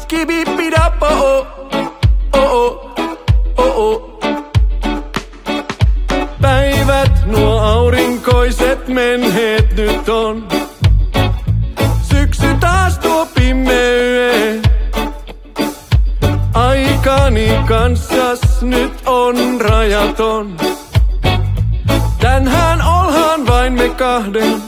Skibibidappa, oh, oh, oh, oh. Päivät nuo aurinkoiset menneet nyt on. Syksy taas tuo pimeä. Aikani kanssas nyt on rajaton. Tänään ollaan vain me kahden.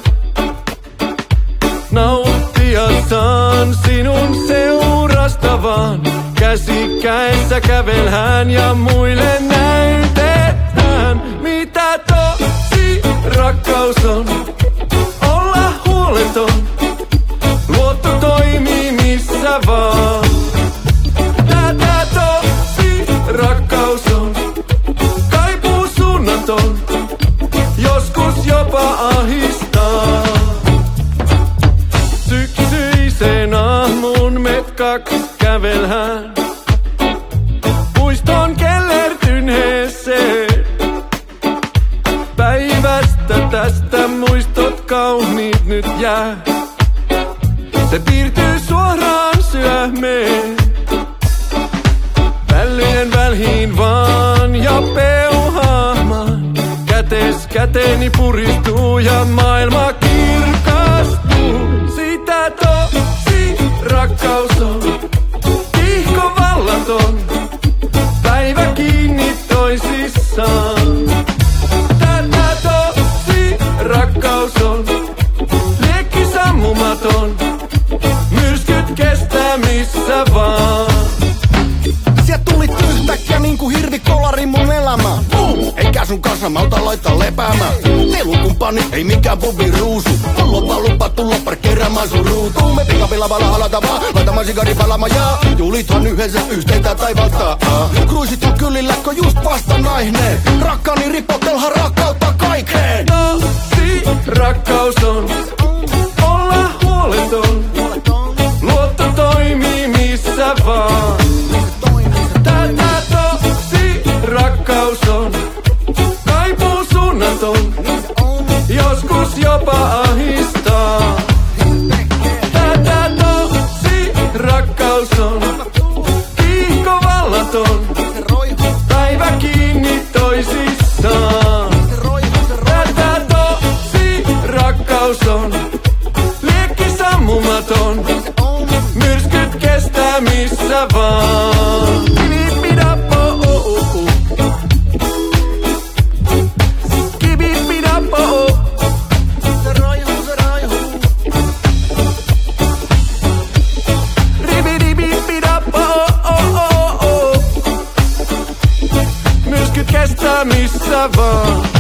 Nauttia saan sinun seurasta vaan. Käsi kädessä kävelhän ja muille näytetään, mitä tosi rakkaus on. Olla huoleton, luotto toimii missä vaan. Tätä tosi rakkaus on, kaipuu suunnaton, joskus jopa ahistaa. Syksyisen aamun me kaks kävelhän puiston kellertyneeseen. Päivästä tästä muistot kauniit nyt jää. Se piirtyy suoraan syömeen. Vällyen väliin vaan ja peuhaamaan. Kätes käteeni puristuu ja maailma kirkastuu. Sitä tosi rakkaus on, ihko vallaton, päivä kiinni toisissaan. Tätä tosi rakkaus on, liekki sammumaton, myrskyt kestää missä vaan. Sieltä tulit yhtäkkiä niinku hirvikolari mun elämään. Eikä sun kanssa malta laittaa lepäämään. Nelukumppani ei mikään Bobby Ruusu. On lupa tulla parkkeeraamaan sun ruutuun. Me pikavilla vala halata vaan, laitamaan sigari palamaan ja julithan yhdessä yhteitä taivalta. Kruisit on kylillä, kun just vasta naihne. Rakkaani ripotelhan rakkautta kaikkeen. Tosi rakkaus on, olla huoleton, luotto toimii missä vaan. Tätä tosi rakkaus on, kaipuu suunnaton, joskus jopa ahistaa. Tätä tosi rakkaus on, kiihko vallaton, päivä kiinni toisissaan. Tätä tosi rakkaus on, liekki sammumaton, myrskyt kestää missä vaan. Skibibidappa, oh, oh, oh. Skibibidappa, oh. Ribidibidappa, oh, oh, oh, oh. Myrskyt kestää missä vaan.